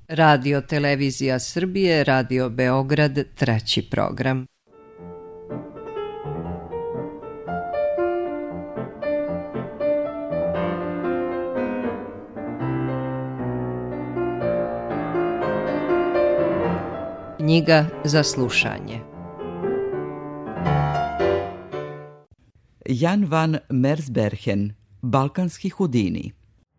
Radio Televizija Srbije, Radio Beograd, 3. program. Knjiga za slušanje. Jan van Mersbergen, Balkanski Houdini.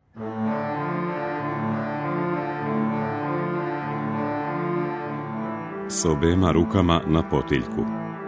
S obema rukama na potiljku.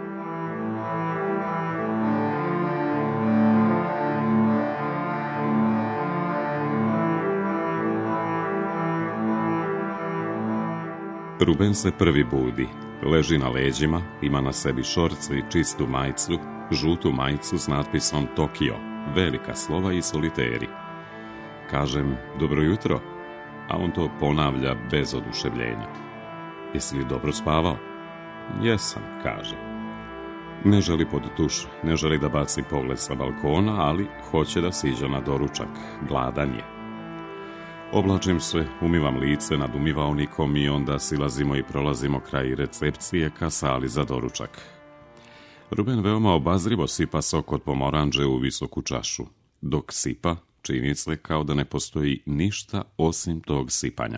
Ruben se prvi budi, leži na leđima, ima na sebi šorce i čistu majicu, žutu majicu s natpisom Tokio, velika slova i soliteri. Kažem, dobro jutro, a on to ponavlja bez oduševljenja. Jesi li dobro spavao? Jesam, kaže. Ne želi pod tuš, ne želi da baci pogled sa balkona, ali hoće da siđe na doručak, gladan je. Oblačim se, umivam lice nad umivaonikom i onda silazimo i prolazimo kraj recepcije ka sali za doručak. Ruben veoma obazrivo sipa sok od pomoranđe u visoku čašu. Dok sipa, čini se kao da ne postoji ništa osim tog sipanja.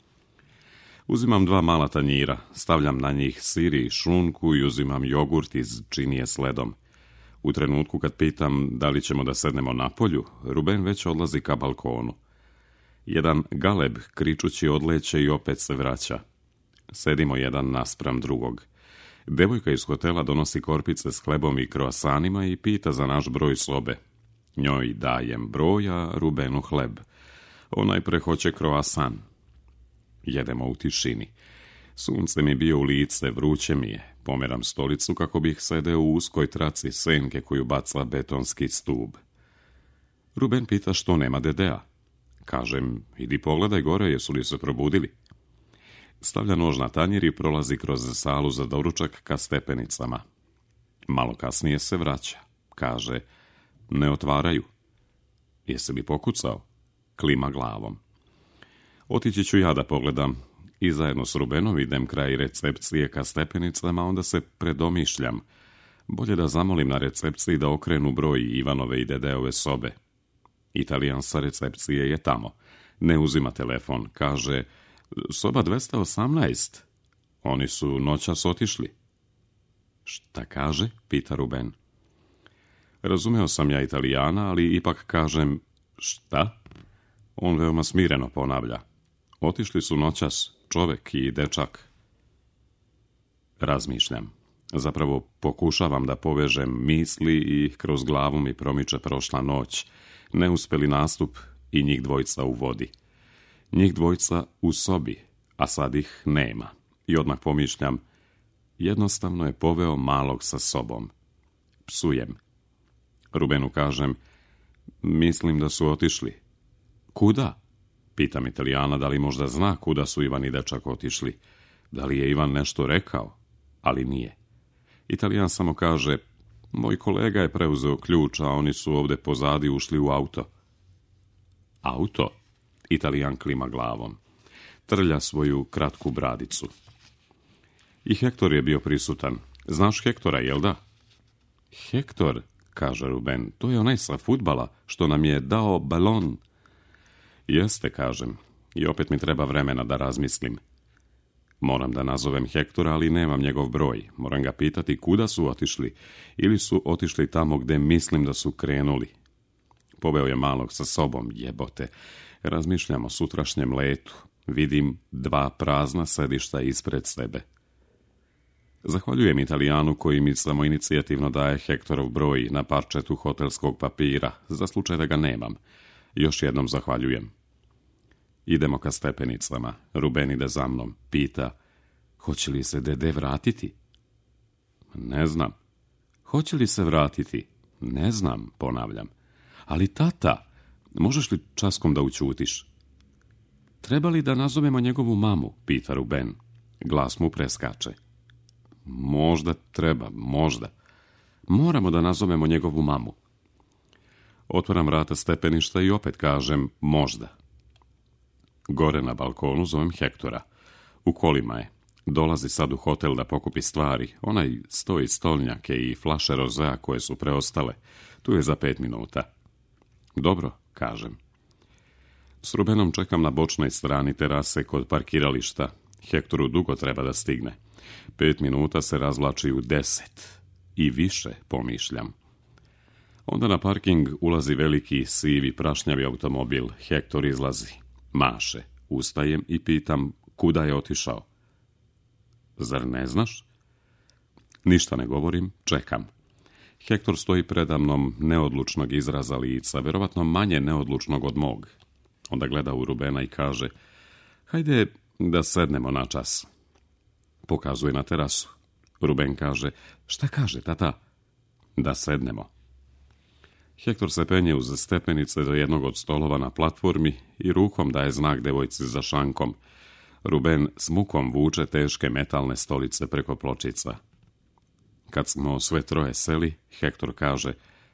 Uzimam 2 mala tanjira, stavljam na njih sir i šunku i uzimam jogurt iz činije s ledom. U trenutku kad pitam da li ćemo da sednemo na polju, Ruben već odlazi ka balkonu. Jedan galeb kričući odleće i opet se vraća. Sedimo jedan naspram drugog. Devojka iz hotela donosi korpice s hlebom i kroasanima i pita za naš broj sobe. Njoj dajem broj, a Rubenu hleb. Onaj prehoće kroasan. Jedemo u tišini. Sunce mi bio u lice, vruće mi je. Pomeram stolicu kako bih sedeo u uskoj traci senke koju baca betonski stub. Ruben pita što nema Dedea. Kažem, idi pogledaj gore, jesu li se probudili. Stavlja nož na tanjir i prolazi kroz salu za doručak ka stepenicama. Malo kasnije se vraća. Kaže, ne otvaraju. Jesi li pokucao? Klima glavom. Otići ću ja da pogledam i zajedno s Rubenom idem kraj recepcije ka stepenicama, onda se predomišljam. Bolje da zamolim na recepciji da okrenu broj Ivanove i Dedeove sobe. Italijan sa recepcije je tamo. Ne uzima telefon. Kaže, soba 218. Oni su noćas otišli. Šta kaže? Pita Ruben. Razumeo sam ja Italijana, ali ipak kažem, šta? On veoma smireno ponavlja. Otišli su noćas, čovek i dečak. Razmišljam. Zapravo pokušavam da povežem misli i kroz glavu mi promiče prošla noć. Neuspeli nastup i njih dvojica u vodi. Njih dvojica u sobi, a sad ih nema. I odmah pomišljam, jednostavno je poveo malog sa sobom. Psujem. Rubenu kažem, mislim da su otišli. Kuda? Pitam Italijana da li možda zna kuda su Ivan i dečak otišli. Da li je Ivan nešto rekao? Ali nije. Italijan samo kaže, moj kolega je preuzeo ključ, a oni su ovde pozadi ušli u auto. Auto? Italijan klima glavom. Trlja svoju kratku bradicu. I Hektor je bio prisutan. Znaš Hektora, jel da? Hektor, kaže Ruben, to je onaj sa fudbala što nam je dao balon. Jeste, kažem, i opet mi treba vremena da razmislim. Moram da nazovem Hektora, ali nemam njegov broj. Moram ga pitati kuda su otišli, ili su otišli tamo gde mislim da su krenuli. Poveo je malog sa sobom, jebote. Razmišljam o sutrašnjem letu. Vidim 2 prazna sedišta ispred sebe. Zahvaljujem Italijanu koji mi samoinicijativno daje Hektorov broj na parčetu hotelskog papira, za slučaj da ga nemam. Još jednom zahvaljujem. Idemo ka stepenicama. Ruben ide za mnom. Pita, hoće li se Dede vratiti? Ne znam. Hoće li se vratiti? Ne znam, ponavljam. Ali tata, možeš li časkom da ućutiš? Treba li da nazovemo njegovu mamu? Pita Ruben. Glas mu preskače. Možda treba, možda. Moramo da nazovemo njegovu mamu. Otvaram vrata stepeništa i opet kažem možda. Gore na balkonu zovem Hektora. U kolima je. Dolazi sad u hotel da pokupi stvari. Onaj stoji stolnjake i flaše rozea koje su preostale. Tu je za 5 minuta. Dobro, kažem. S Rubenom čekam na bočnoj strani terase kod parkirališta. Hektoru dugo treba da stigne. 5 minuta se razvlači u 10. I više, pomišljam. Onda na parking ulazi veliki, sivi, prašnjavi automobil. Hektor izlazi. Maše. Ustajem i pitam kuda je otišao. Zar ne znaš? Ništa ne govorim, čekam. Hektor stoji predamnom neodlučnog izraza lica, verovatno manje neodlučnog od mog. Onda gleda u Rubena i kaže, hajde da sednemo na čas. Pokazuje na terasu. Ruben kaže, šta kaže, tata? Da sednemo. Hektor se penje uz stepenice do jednog od stolova na platformi i rukom daje znak devojci za šankom. Ruben s mukom vuče teške metalne stolice preko pločica. Kad smo sve troje seli, Hektor kaže,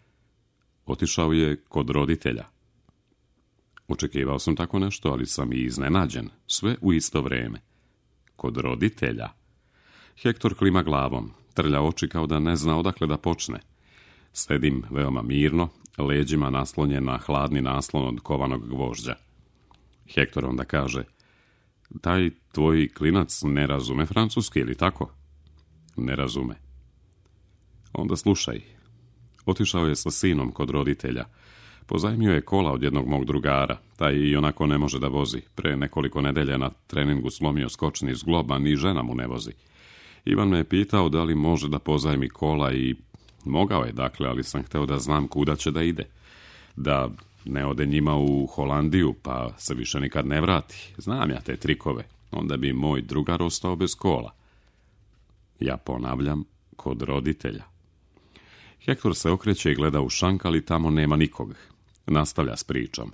otišao je kod roditelja. Očekivao sam tako nešto, ali sam i iznenađen, sve u isto vrijeme. Kod roditelja? Hektor klima glavom, trlja oči kao da ne zna odakle da počne. Sedim veoma mirno, leđima naslonjen na hladni naslon od kovanog gvožđa. Hektor onda kaže, taj tvoj klinac ne razume francuski, ili tako? Ne razume. Onda slušaj. Otišao je sa sinom kod roditelja. Pozajmio je kola od jednog mog drugara. Taj i onako ne može da vozi. Pre nekoliko nedelja na treningu slomio skočni zglob, a ni žena mu ne vozi. Ivan me je pitao da li može da pozajmi kola i mogao je, dakle, ali sam hteo da znam kuda će da ide. Da ne ode njima u Holandiju, pa se više nikad ne vrati. Znam ja te trikove. Onda bi moj drugar ostao bez kola. Ja ponavljam, kod roditelja. Hektor se okreće i gleda u šank, ali tamo nema nikog. Nastavlja s pričom.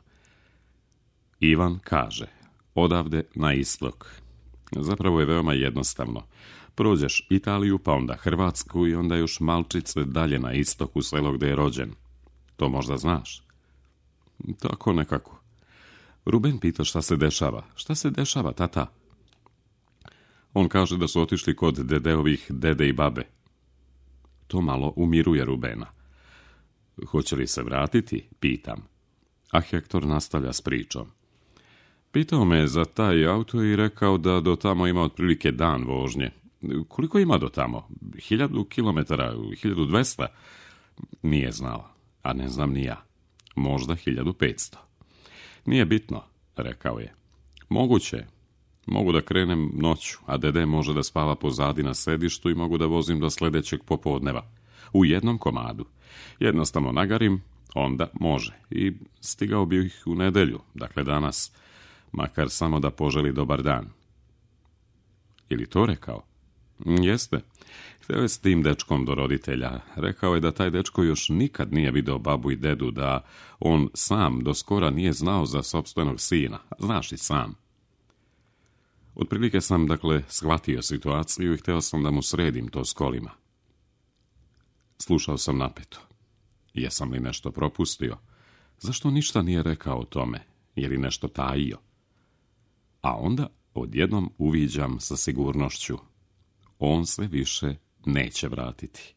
Ivan kaže, odavde na istok. Zapravo je veoma jednostavno. Prođeš Italiju, pa onda Hrvatsku i onda još malčice dalje na istok u selo gde je rođen. To možda znaš? Tako nekako. Ruben pita šta se dešava. Šta se dešava, tata? On kaže da su otišli kod dedeovih dede i babe. To malo umiruje Rubena. Hoće li se vratiti? Pitam. A Hektor nastavlja s pričom. Pitao me za taj auto i rekao da do tamo ima otprilike dan vožnje. Koliko ima do tamo? 1000 kilometara? 1200? Nije znao, a ne znam ni ja. Možda 1500. Nije bitno, rekao je. Moguće. Mogu da krenem noću, a dede može da spava pozadi na sedištu i mogu da vozim do sljedećeg popodneva. U jednom komadu. Jednostavno nagarim, onda može. I stigao bih u nedelju, dakle danas, makar samo da poželi dobar dan. Ili to rekao? Jeste. Hteo je s tim dečkom do roditelja. Rekao je da taj dečko još nikad nije video babu i dedu, da on sam do skora nije znao za sopstvenog sina. Znaš i sam. Otprilike sam, dakle, shvatio situaciju i hteo sam da mu sredim to s kolima. Slušao sam napeto. Jesam li nešto propustio? Zašto ništa nije rekao o tome? Je li nešto tajio? A onda odjednom uviđam sa sigurnošću. On se više neće vratiti.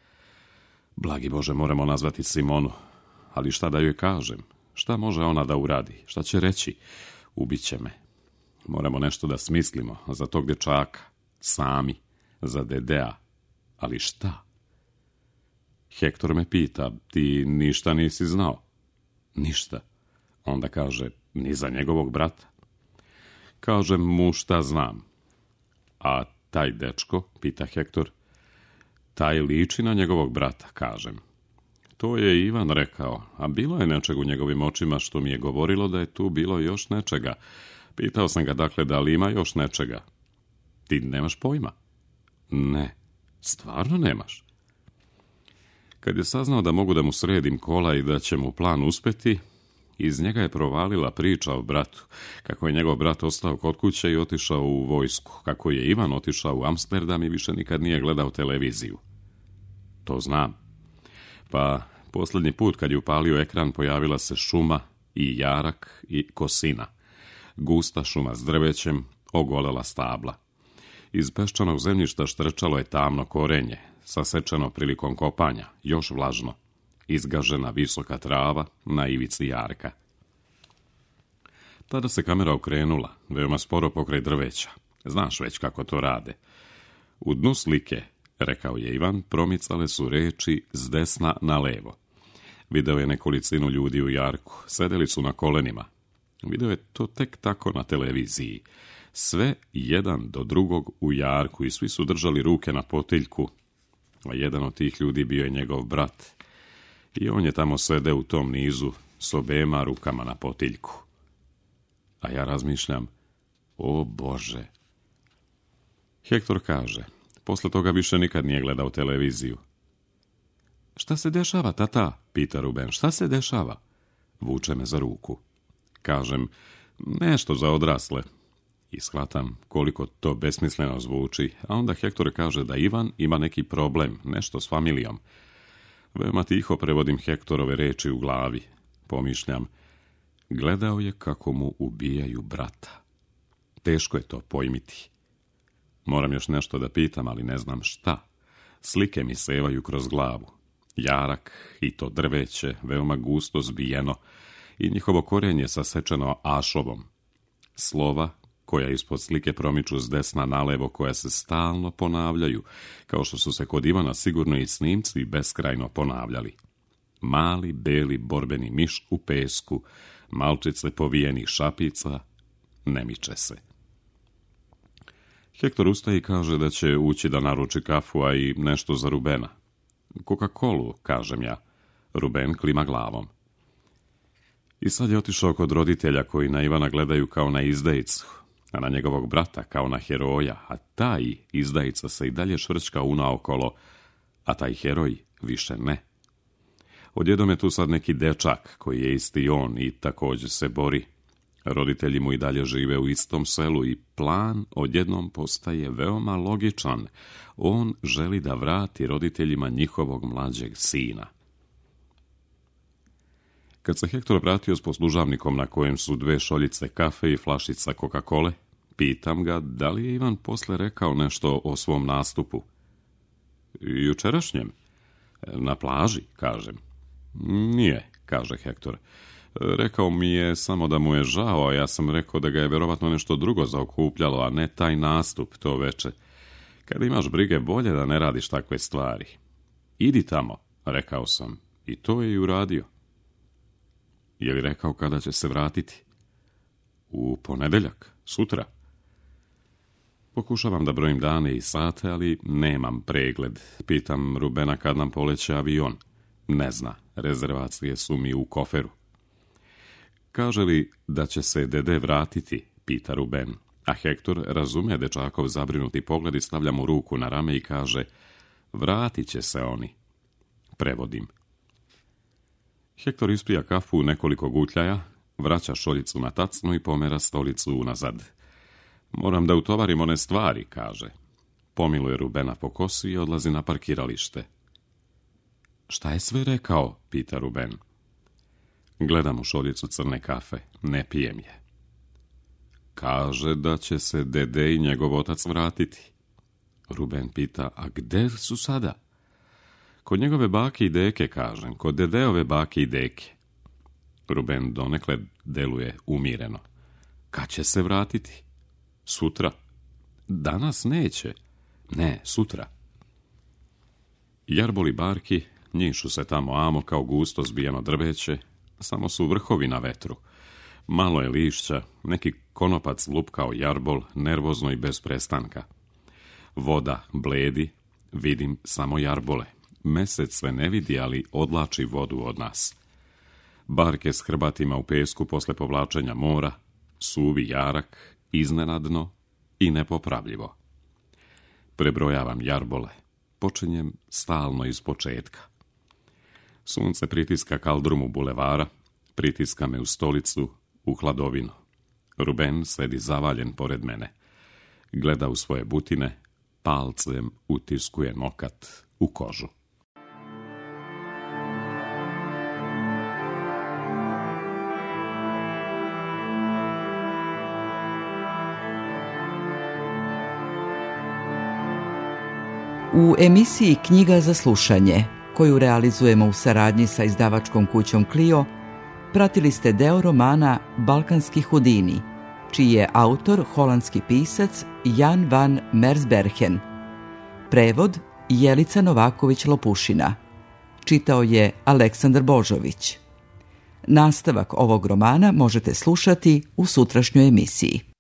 Blagi Bože, moramo nazvati Simonu. Ali šta da joj kažem? Šta može ona da uradi? Šta će reći? Ubiće me. Moramo nešto da smislimo za tog dječaka. Sami. Za dedea. Ali šta? Hektor me pita, ti ništa nisi znao? Ništa. Onda kaže, ni za njegovog brata. Kažem mu šta znam. A taj dečko, pita Hektor, taj liči na njegovog brata, kažem. To je Ivan rekao, a bilo je nečeg u njegovim očima što mi je govorilo da je tu bilo još nečega. Pitao sam ga, dakle, da li ima još nečega. Ti nemaš pojma? Ne, stvarno nemaš. Kad je saznao da mogu da mu sredim kola i da će mu plan uspeti, iz njega je provalila priča o bratu, kako je njegov brat ostao kod kuće i otišao u vojsku, kako je Ivan otišao u Amsterdam i više nikad nije gledao televiziju. To znam. Pa posljednji put kad je upalio ekran pojavila se šuma i jarak i kosina. Gusta šuma s drvećem, ogolela stabla. Iz peščanog zemljišta štrčalo je tamno korenje, sasečeno prilikom kopanja, još vlažno. Izgažena visoka trava na ivici jarka. Tada se kamera okrenula, veoma sporo pokraj drveća. Znaš već kako to rade. U dnu slike, rekao je Ivan, promicale su reči s desna na levo. Video je nekolicinu ljudi u jarku, sedeli su na kolenima. Video je to tek tako na televiziji. Sve jedan do drugog u jarku i svi su držali ruke na potiljku. A jedan od tih ljudi bio je njegov brat. I on je tamo sedeo u tom nizu s obema rukama na potiljku. A ja razmišljam, o Bože. Hektor kaže, posle toga više nikad nije gledao televiziju. Šta se dešava, tata? Pita Ruben, šta se dešava? Vuče me za ruku. Kažem, nešto za odrasle. I shvatam koliko to besmisleno zvuči, a onda Hektor kaže da Ivan ima neki problem, nešto s familijom. Veoma tiho prevodim Hektorove reči u glavi. Pomišljam, gledao je kako mu ubijaju brata. Teško je to pojmiti. Moram još nešto da pitam, ali ne znam šta. Slike mi sevaju kroz glavu. Jarak i to drveće, veoma gusto zbijeno, i njihovo korenje sasečeno ašovom. Slova koja ispod slike promiču s desna nalevo, koja se stalno ponavljaju, kao što su se kod Ivana sigurno i snimci beskrajno ponavljali. Mali, beli, borbeni miš u pesku, malčice povijenih šapica, ne miče se. Hektor ustaje i kaže da će ući da naruči kafu, a i nešto za Rubena. Coca-Colu, kažem ja. Ruben klima glavom. I sad je otišao kod roditelja koji na Ivana gledaju kao na izdajicu, a na njegovog brata kao na heroja, a taj izdajica se i dalje švrćka unaokolo, a taj heroj više ne. Odjednom je tu sad neki dečak koji je isti on i također se bori. Roditelji mu i dalje žive u istom selu i plan odjednom postaje veoma logičan. On želi da vrati roditeljima njihovog mlađeg sina. Kad se Hektor vratio s poslužavnikom na kojem su 2 šoljice kafe i flašica Coca-Cole, pitam ga da li je Ivan posle rekao nešto o svom nastupu. Jučerašnjem? Na plaži, kažem. Nije, kaže Hektor. Rekao mi je samo da mu je žao, a ja sam rekao da ga je verovatno nešto drugo zaokupljalo, a ne taj nastup to veče. Kad imaš brige, bolje da ne radiš takve stvari. Idi tamo, rekao sam, i to je i uradio. Je li rekao kada će se vratiti? U ponedeljak, sutra. Pokušavam da brojim dane i sate, ali nemam pregled. Pitam Rubena kad nam poleće avion. Ne zna, rezervacije su mi u koferu. Kaže li da će se dede vratiti, pita Ruben, a Hektor razume dečakov zabrinuti pogled i stavlja mu ruku na rame i kaže, vratit će se oni. Prevodim. Hektor ispija kafu u nekoliko gutljaja, vraća šoljicu na tacnu i pomera stolicu unazad. Moram da utovarim one stvari, kaže. Pomiluje Rubena po kosi i odlazi na parkiralište. Šta je sve rekao, pita Ruben. Gledam u šoljicu crne kafe, ne pijem je. Kaže da će se dede i njegov otac vratiti. Ruben pita, a gde su sada? Kod njegove bake i deke, kažem, kod dedeove bake i deke. Ruben donekle deluje umireno. Kad će se vratiti? Sutra. Danas neće. Ne, sutra. Jarboli barki njišu se tamo amo kao gusto zbijeno drveće, samo su vrhovi na vetru. Malo je lišća, neki konopac lupkao jarbol, nervozno i bez prestanka. Voda bledi, vidim samo jarbole. Mesec sve ne vidi, ali odlači vodu od nas. Barke s hrbatima u pesku posle povlačenja mora, suvi jarak, iznenadno i nepopravljivo. Prebrojavam jarbole, počinjem stalno iz početka. Sunce pritiska kaldrumu bulevara, pritiska me u stolicu, u hladovinu. Ruben sedi zavaljen pored mene. Gleda u svoje butine, palcem utiskuje nokat u kožu. U emisiji Knjiga za slušanje, koju realizujemo u saradnji sa izdavačkom kućom Clio, pratili ste deo romana Balkanski Hudini, čiji je autor holandski pisac Jan van Mersbergen. Prevod Jelica Novaković-Lopušina. Čitao je Aleksandar Božović. Nastavak ovog romana možete slušati u sutrašnjoj emisiji.